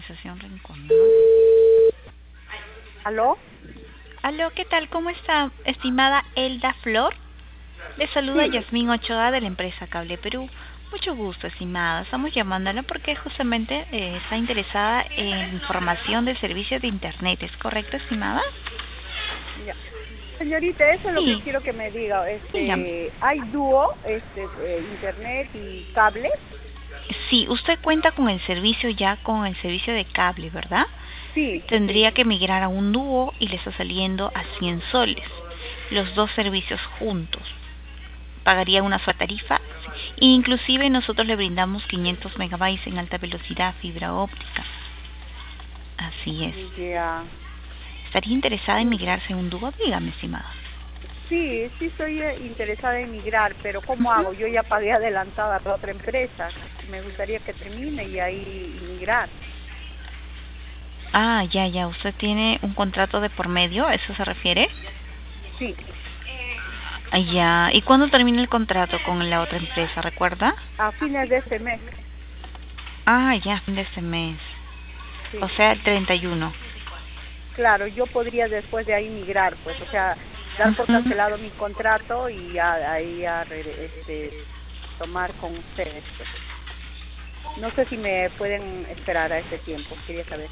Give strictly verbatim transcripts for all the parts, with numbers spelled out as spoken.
Urbanización Rincón, ¿no? ¿Aló? Aló, ¿qué tal? ¿Cómo está, estimada Elda Flor? Le saluda Sí. Yasmín Ochoa de la empresa Cable Perú. Mucho gusto, estimada. Estamos llamándola porque justamente eh, está interesada en información del servicio de Internet. ¿Es correcto, estimada? Ya. Señorita, eso es lo que Sí. quiero que me diga. Dígame. Este, ¿hay dúo, este, eh, internet y cable? Sí, usted cuenta con el servicio ya, con el servicio de cable, ¿verdad? Sí, sí. Tendría que migrar a un dúo y le está saliendo a cien soles. Los dos servicios juntos. Pagaría una sola tarifa. Inclusive nosotros le brindamos quinientos megabytes en alta velocidad, fibra óptica. Así es. Ya. ¿Estaría interesada en Mm, migrarse a un dúo? Dígame, estimada. Sí, sí estoy eh, interesada en migrar, pero ¿cómo Ujú. hago? Yo ya pagué adelantada a otra empresa. Me gustaría que termine y ahí migrar. Ah, ya, ya. ¿Usted tiene un contrato de por medio? ¿A eso se refiere? Sí, Ah, ya. ¿Y cuándo termina el contrato con la otra empresa? ¿Recuerda? a fines de este mes. Ah, ya, fin de este mes. O Sí. sea, el treinta y uno. Claro, yo podría después de ahí migrar, pues, o sea, dar por Ujú. cancelado mi contrato y ya ahí a re- este tomar con ustedes, pues. No sé si me pueden esperar a ese tiempo, quería saber.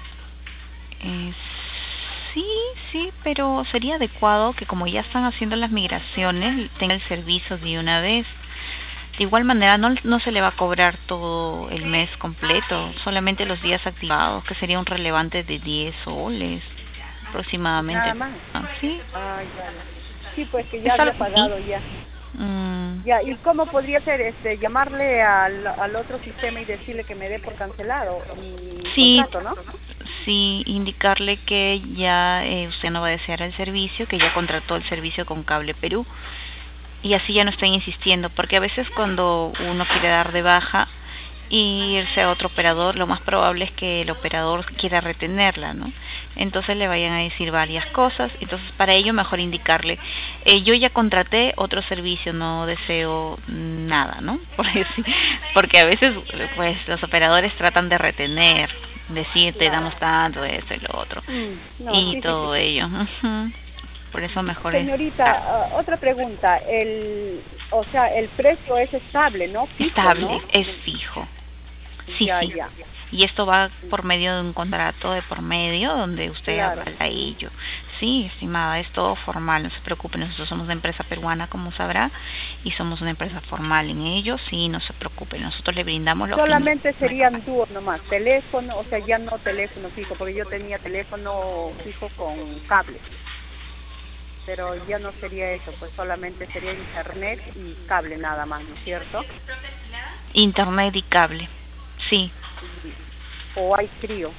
Eh, sí, sí, pero sería adecuado que como ya están haciendo las migraciones, tenga el servicio de una vez. De igual manera, no, no se le va a cobrar todo el mes completo, solamente los días activados, que sería un relevante de diez soles Nada aproximadamente. más. ¿Ah, sí? Ah, ya, ya. Sí, pues que ya ¿Es había algo así? pagado ya. Mm, Ya, ¿y cómo podría ser este llamarle al al otro sistema y decirle que me dé por cancelado mi sí, contrato, ¿no? sí, indicarle que ya eh, usted no va a desear el servicio, que ya contrató el servicio con Cable Perú y así ya no estén insistiendo, porque a veces cuando uno quiere dar de baja y irse a otro operador, lo más probable es que el operador quiera retenerla, ¿no? Entonces le vayan a decir varias cosas, entonces para ello mejor indicarle, eh, yo ya contraté otro servicio, no deseo nada, ¿no? Por decir, porque a veces pues los operadores tratan de retener, decir te damos Claro. tanto, esto y lo otro, Mm, no, y sí, sí, sí. todo ello. Ujú. Por eso mejor es Señorita, ah, otra pregunta. El, o sea, el precio es estable, ¿no? Fijo, estable, ¿no? es fijo. Sí, Ya, sí. ya. Y esto va por medio de un contrato de por medio donde usted Claro. avala ello. Sí, estimada, es todo formal, no se preocupe, nosotros somos una empresa peruana, como sabrá, y somos una empresa formal en ello, sí, no se preocupe, nosotros le brindamos los quinientos Solamente serían megabytes. dúos nomás, teléfono, o sea, ya no teléfono fijo, porque yo tenía teléfono fijo con cable, pero ya no sería eso, pues solamente sería internet y cable nada más, ¿no es cierto? Internet y cable, sí. Y, o hay frío.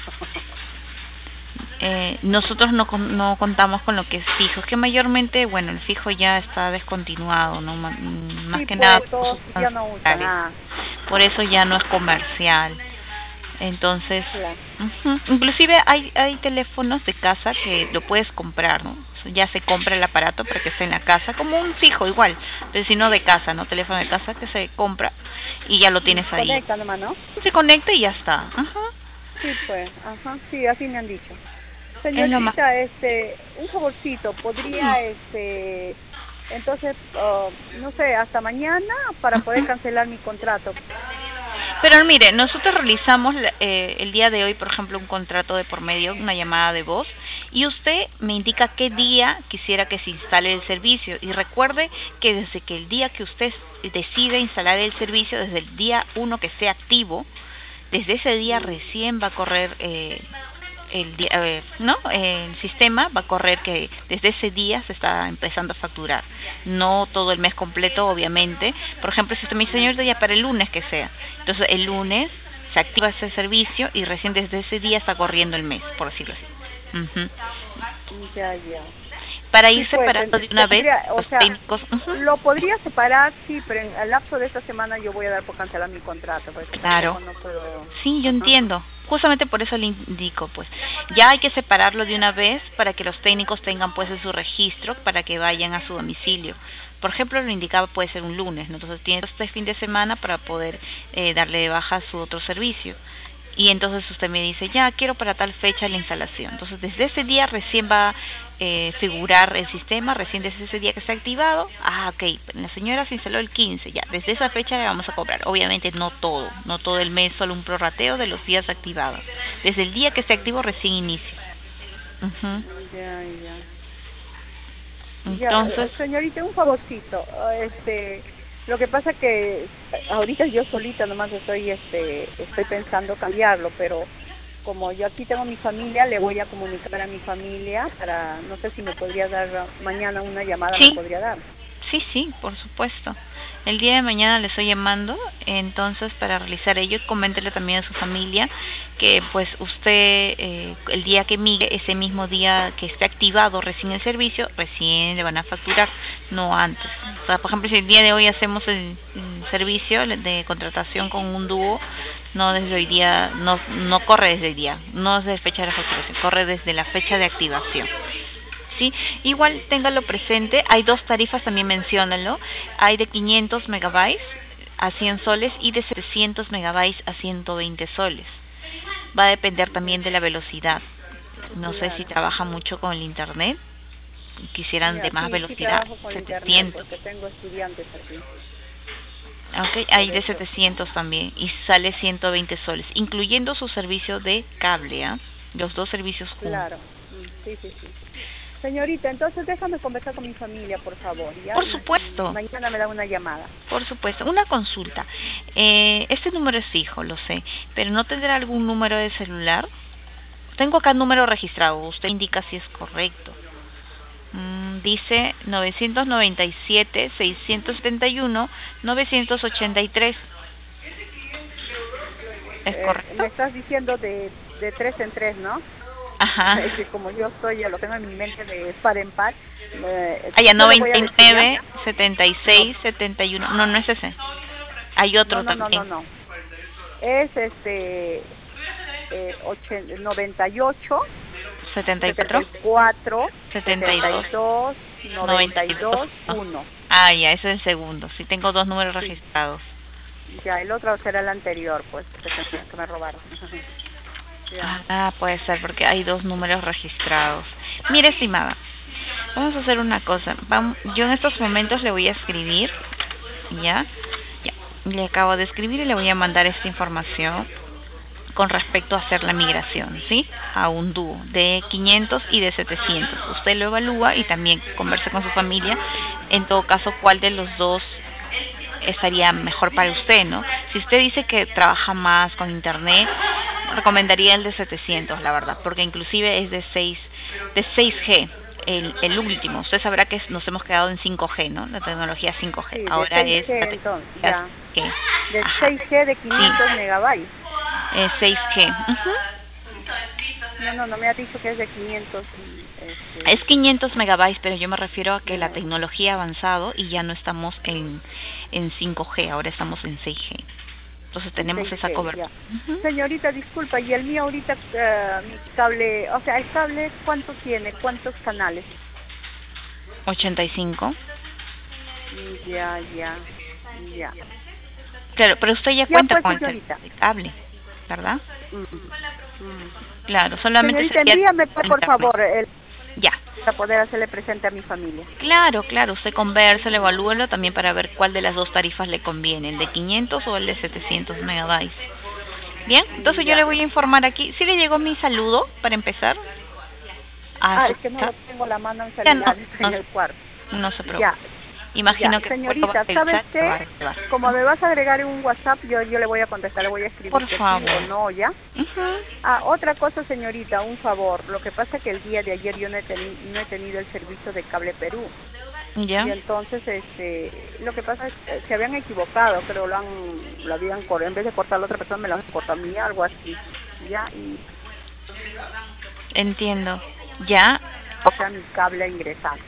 Eh, nosotros no, con- no contamos con lo que es fijo, es que mayormente, bueno, el fijo ya está descontinuado, ¿no? Ma- mm, Más Sí, que nada pues por todos ya no usan, sustanciales. ah, Por eso ya no es comercial. Entonces, claro. ujú, inclusive hay hay teléfonos de casa que lo puedes comprar, ¿no? O sea, ya se compra el aparato para que esté en la casa, como un fijo igual, pero si no de casa, ¿no? Teléfono de casa que se compra y ya lo Y tienes ahí. conecta nomás, ¿no? Se conecta y ya está. Ajá. Sí, pues, ajá, sí, así me han dicho. Es lo más. Señorita, este, un favorcito, Sí. podría, este, entonces, ah, no sé, hasta mañana para poder Ujú. cancelar mi contrato. Pero mire, nosotros realizamos eh, el día de hoy, por ejemplo, un contrato de por medio, una llamada de voz, y usted me indica qué día quisiera que se instale el servicio. Y recuerde que desde que el día que usted decide instalar el servicio, desde el día uno que esté activo, desde ese día Mm, recién va a correr eh, el día, eh, no el sistema va a correr que desde ese día se está empezando a facturar, no todo el mes completo obviamente. Por ejemplo, si usted me dice mm, señor ya para el lunes que sea, entonces el lunes se activa ese servicio y recién desde ese día está corriendo el mes, por decirlo así. Ujú. ya, ya. Para Sí, ir pues, separando de en- una vez tendría, o los sea, técnicos. Ujú. lo podría separar, sí, pero en el lapso de esta semana yo voy a dar por cancelar mi contrato, porque Claro, tampoco no puedo, sí, yo ajá, entiendo. Justamente por eso le indico, pues, ya hay que separarlo de una vez para que los técnicos tengan, pues, en su registro para que vayan a su domicilio. Por ejemplo, lo indicaba puede ser un lunes, ¿no? Entonces tiene este fin de semana para poder eh, darle de baja a su otro servicio. y entonces usted me dice, ya quiero para tal fecha la instalación. Entonces desde ese día recién va a eh, figurar el sistema, recién desde ese día que está activado. Ah, ok, la señora se instaló el quince, ya, desde esa fecha le vamos a cobrar. Obviamente no todo, no todo el mes, solo un prorrateo de los días activados. Desde el día que esté activo recién inicia. Uh-huh. Ya, ya. Entonces, ya, señorita, un favorcito, este, lo que pasa que ahorita yo solita nomás estoy, este, estoy pensando cambiarlo, pero como yo aquí tengo mi familia, le voy a comunicar a mi familia para, no sé si me podría dar mañana una llamada, sí. me podría dar. Sí, sí, por supuesto. El día de mañana le estoy llamando, entonces para realizar ello, coméntele también a su familia que pues usted eh, el día que migre, ese mismo día que esté activado recién el servicio, recién le van a facturar, no antes. O sea, por ejemplo, si el día de hoy hacemos el, el servicio de contratación con un dúo, no desde hoy día, no no corre desde el día, no desde fecha de la facturación, corre desde la fecha de activación. Sí, igual téngalo presente, hay dos tarifas, también menciónalo, hay de quinientos megabytes a cien soles y de setecientos megabytes a ciento veinte soles. Va a depender también de la velocidad. No sé si trabaja mucho con el internet, quisieran de más velocidad, setecientos. Porque tengo estudiantes aquí. Ok, hay de setecientos también y sale ciento veinte soles, incluyendo su servicio de cable, ¿ah? Los dos servicios juntos. Claro, sí, sí, sí. Señorita, entonces déjame conversar con mi familia, por favor. ¿Ya? Por supuesto. Y mañana me da una llamada. Por supuesto. Una consulta. Eh, este número es fijo, lo sé, pero ¿no tendrá algún número de celular? Tengo acá número registrado. Usted indica si es correcto. Mm, dice novecientos noventa y siete, seiscientos setenta y uno, novecientos ochenta y tres. ¿Es eh, correcto? Me estás diciendo de, de tres en tres, ¿no? Ajá. Es que como yo estoy, yo lo tengo en mi mente de par en par. Eh, Allá noventa y nueve, setenta y seis, setenta y uno. No, no es ese. Hay otro no, no, también. No, no, no. Es este eh, noventa y ocho, setenta y cuatro, setenta y cuatro, setenta y dos, noventa y dos, uno. Ah, ya, ese es el segundo. Sí, tengo dos números sí. registrados. Ya, el otro será el anterior, pues, que, que me robaron. Ah, puede ser, porque hay dos números registrados. Mire, estimada, vamos a hacer una cosa. Vamos, yo en estos momentos le voy a escribir, ¿ya? Ya, le acabo de escribir y le voy a mandar esta información con respecto a hacer la migración, ¿sí? A un dúo de quinientos y de setecientos. Usted lo evalúa y también converse con su familia, en todo caso, cuál de los dos estaría mejor para usted, ¿no? Si usted dice que trabaja más con internet, recomendaría el de setecientos, la verdad, porque inclusive es de seis de seis G, el, el último. Usted sabrá que nos hemos quedado en cinco G, ¿no? La tecnología cinco G. Sí, ahora de seis G, es la entonces, ya. G. De Ajá. seis G de quinientos sí. megabytes. Eh, seis G. Uh-huh. No, no, no me ha dicho que es de quinientos. Este... Es quinientos megabytes, pero yo me refiero a que no. La tecnología ha avanzado y ya no estamos en en cinco G, ahora estamos en seis G. Entonces tenemos esa cobertura. Uh-huh. Señorita, disculpa, y el mío ahorita, uh, mi cable, o sea, el cable, ¿cuánto tiene? ¿Cuántos canales? ochenta y cinco. Ya, ya, ya. Claro, pero usted ya, ya cuenta pues, con el cable, ¿verdad? Mm. Mm. Claro, solamente señorita, envíame por favor el ya para poder hacerle presente a mi familia. Claro, claro, usted converse, le evalúelo también para ver cuál de las dos tarifas le conviene, el de quinientos o el de setecientos megabytes. Bien, entonces ya. Yo le voy a informar aquí. ¿Sí le llegó mi saludo para empezar? Ah, ah es que no lo tengo la mano en celular, no, en el cuarto. No se preocupe. Ya. Imagino ya, que señorita, ¿sabes qué? Como me vas a agregar en un WhatsApp, yo yo le voy a contestar, le voy a escribir por que favor. Sí o no, ¿ya? Uh-huh. Ah, otra cosa, señorita, un favor. Lo que pasa es que el día de ayer yo no he, teni no he tenido el servicio de Cable Perú. ¿Ya? Y entonces, este, lo que pasa es que se habían equivocado, pero lo han, lo habían cortado, en vez de cortar a la otra persona, me lo han cortado a mí, algo así, ¿ya? Y... Entiendo. ¿Ya? O sea, mi cable ingresado.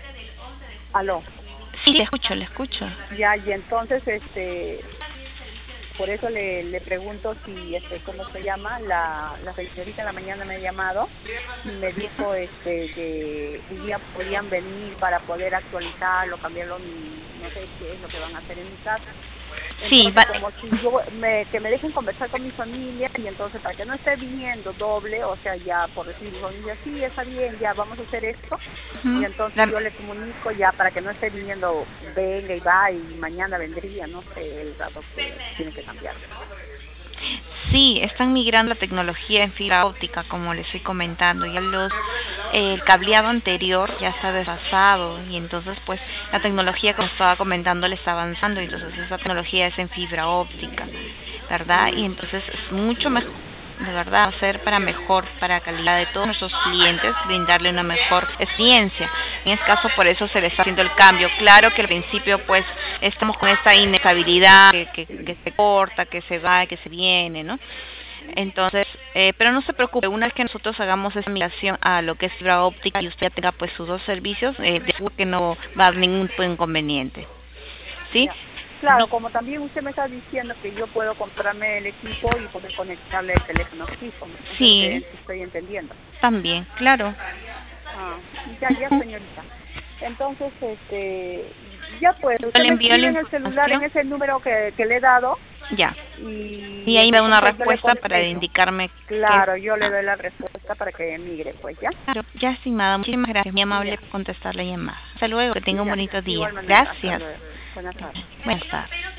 ¿Aló? Sí, le escucho, le escucho. Ya, y entonces, este, por eso le, le pregunto si, este, ¿cómo se llama? La, la señorita en la mañana me ha llamado y me dijo, este, que un día podían venir para poder actualizarlo, cambiarlo, no sé qué es lo que van a hacer en mi casa. Sí, Entonces, va, como si yo, me, que me dejen conversar con mi familia y entonces para que no esté viniendo doble, o sea, ya por decir, mi familia, sí, está bien, ya vamos a hacer esto, y ujú, entonces la- yo le comunico ya para que no esté viniendo, venga y va, y mañana vendría, no sé, el dato que tiene que cambiar. sí, están migrando la tecnología en fibra óptica, como les estoy comentando. Ya los eh, el cableado anterior ya está desfasado y entonces pues la tecnología, como estaba comentando, le está avanzando. Entonces esa tecnología es en fibra óptica, ¿verdad? Y Mm, entonces es mucho mejor, de verdad, hacer para mejor, para calidad de todos nuestros clientes, brindarle una mejor experiencia. En este caso, por eso se le está haciendo el cambio. Claro que al principio, pues, estamos con esta inestabilidad que, que, que se corta, que se va, que se viene, ¿no? Entonces, eh, pero no se preocupe, una vez que nosotros hagamos esa migración a lo que es fibra óptica y usted ya tenga pues sus dos servicios, eh, de seguro que no va a haber ningún tipo de inconveniente, ¿sí? ya. Claro, como también usted me está diciendo que yo puedo comprarme el equipo y poder conectarle el teléfono fijo, ¿no? Eso es lo que Sí, estoy entendiendo. también, claro. Ah, ya, ya, señorita. Entonces, este, ya pues, Yo usted le me envío la escribe en el celular, en información, ese número que, que le he dado, ya. Y y ahí me da una entonces yo le respuesta para contesto. indicarme qué es. Claro, yo le Ah, doy la respuesta para que emigre, pues, ¿ya? claro, ya estimada, muchísimas gracias, muy amable Ya, por contestar la llamada. Hasta luego, que tenga un ya. bonito De día. igual manera, hasta Gracias. luego. Buenas tardes. Buenas tardes.